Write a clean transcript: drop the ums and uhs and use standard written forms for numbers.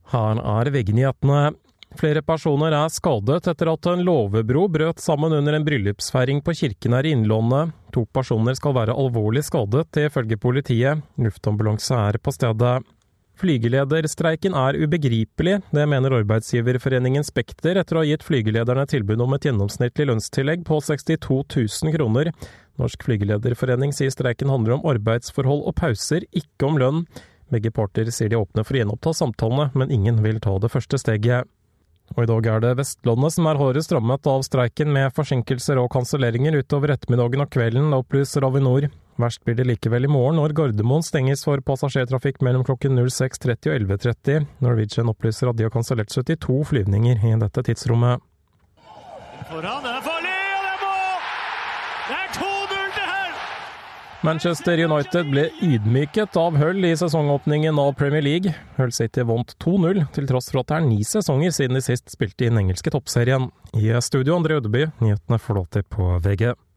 Her VG-nyhetene. Flere personer skadet etter at en låvebro brøt sammen under en bryllupsfeiring på kirken her I Innlandet. 2 personer skal være alvorlig skadet, ifølge politiet. Luftambulanse på stedet. Flygelederstreiken ubegripelig, det mener arbeidsgiverforeningen Spekter etter å ha gitt flygelederne tilbud om et gjennomsnittlig lønnstillegg på 62 000 kroner. Norsk flygelederforening sier streiken handler om arbeidsforhold og pauser, ikke om lønn. Begge parter sier de åpner for å gjenoppta samtalene, men ingen vil ta det første steget. Og I dag det Vestlandet som hardest rammet av streiken med forsinkelser og kanselleringer utover ettermiddagen og kvelden, opplyser Avinor. Verst blir det likevel I morgen når Gardermoen stenges for passasjertrafikk mellom klokken 06:30 og 11:30. Norwegian opplyser at de har kansellert 72 flyvninger I dette tidsrommet. Foran, den farlig, og det mål! Det 2-0 til Hull! Manchester United ble ydmyket av Hull I sesongåpningen av Premier League. Hull City vant 2-0, til tross for at det 9 sesonger siden de sist spilte I den engelske toppserien. I studio André Ødeby, nyhetene får lov til på VG.